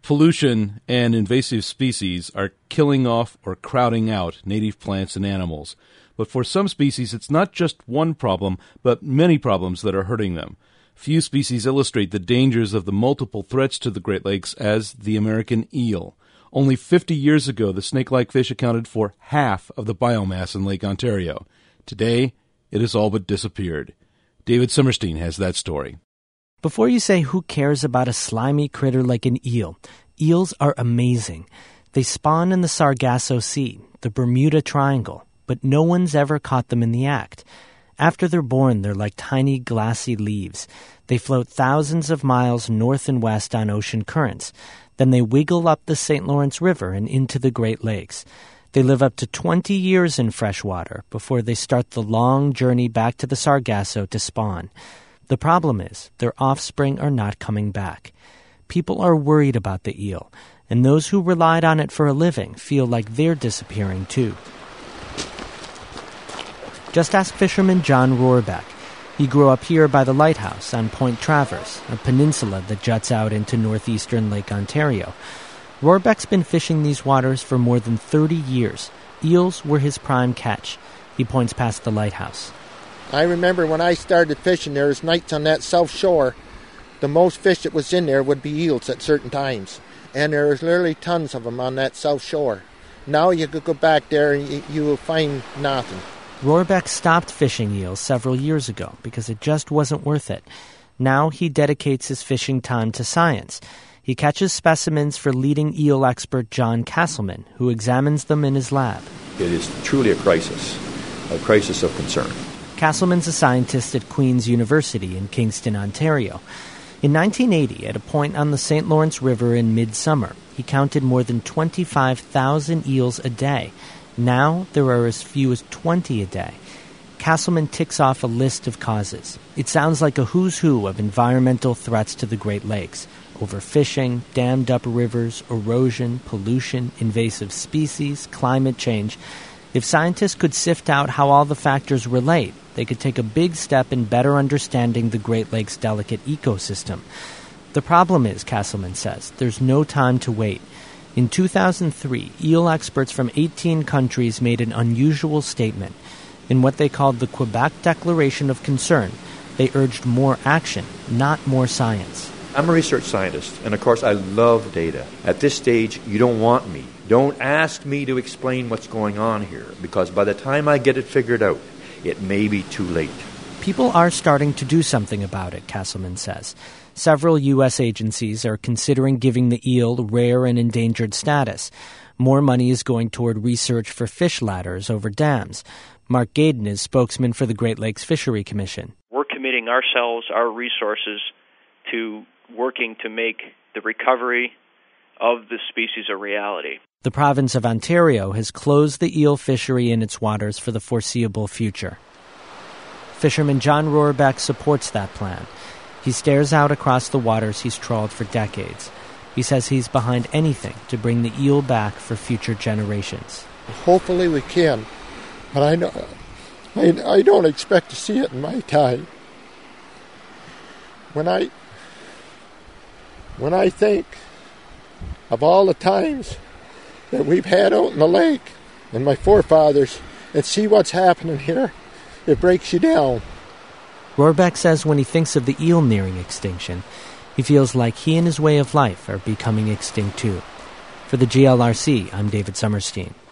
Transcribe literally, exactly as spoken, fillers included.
Pollution and invasive species are killing off or crowding out native plants and animals. But for some species, it's not just one problem, but many problems that are hurting them. Few species illustrate the dangers of the multiple threats to the Great Lakes as the American eel. Only fifty years ago, the snake-like fish accounted for half of the biomass in Lake Ontario. Today, it has all but disappeared. David Summerstein has that story. Before you say who cares about a slimy critter like an eel, eels are amazing. They spawn in the Sargasso Sea, the Bermuda Triangle, but no one's ever caught them in the act. After they're born, they're like tiny glassy leaves. They float thousands of miles north and west on ocean currents. Then they wiggle up the Saint Lawrence River and into the Great Lakes. They live up to twenty years in fresh water before they start the long journey back to the Sargasso to spawn. The problem is, their offspring are not coming back. People are worried about the eel, and those who relied on it for a living feel like they're disappearing too. Just ask fisherman John Rohrbeck. He grew up here by the lighthouse on Point Traverse, a peninsula that juts out into northeastern Lake Ontario. Rohrbeck's been fishing these waters for more than thirty years. Eels were his prime catch. He points past the lighthouse. I remember when I started fishing, there was nights on that south shore, the most fish that was in there would be eels at certain times. And there was literally tons of them on that south shore. Now you could go back there and you, you will find nothing. Rohrbeck stopped fishing eels several years ago because it just wasn't worth it. Now he dedicates his fishing time to science. He catches specimens for leading eel expert John Castleman, who examines them in his lab. It is truly a crisis, a crisis of concern. Castleman's a scientist at Queen's University in Kingston, Ontario. In nineteen eighty, at a point on the Saint Lawrence River in midsummer, he counted more than twenty-five thousand eels a day. Now there are as few as twenty a day. Castleman ticks off a list of causes. It sounds like a who's who of environmental threats to the Great Lakes. Overfishing, dammed-up rivers, erosion, pollution, invasive species, climate change. If scientists could sift out how all the factors relate, they could take a big step in better understanding the Great Lakes' delicate ecosystem. The problem is, Castleman says, there's no time to wait. In two thousand three, eel experts from eighteen countries made an unusual statement. In what they called the Quebec Declaration of Concern, they urged more action, not more science. I'm a research scientist, and of course I love data. At this stage, you don't want me. Don't ask me to explain what's going on here, because by the time I get it figured out, it may be too late. People are starting to do something about it, Castleman says. Several U S agencies are considering giving the eel rare and endangered status. More money is going toward research for fish ladders over dams. Mark Gaden is spokesman for the Great Lakes Fishery Commission. We're committing ourselves, our resources, to working to make the recovery of the species a reality. The province of Ontario has closed the eel fishery in its waters for the foreseeable future. Fisherman John Rohrbeck supports that plan. He stares out across the waters he's trawled for decades. He says he's behind anything to bring the eel back for future generations. Hopefully we can, but I, know, I, I don't expect to see it in my time. When I, when I think of all the times that we've had out in the lake and my forefathers and see what's happening here, it breaks you down. Rohrbeck says when he thinks of the eel nearing extinction, he feels like he and his way of life are becoming extinct too. For the G L R C, I'm David Summerstein.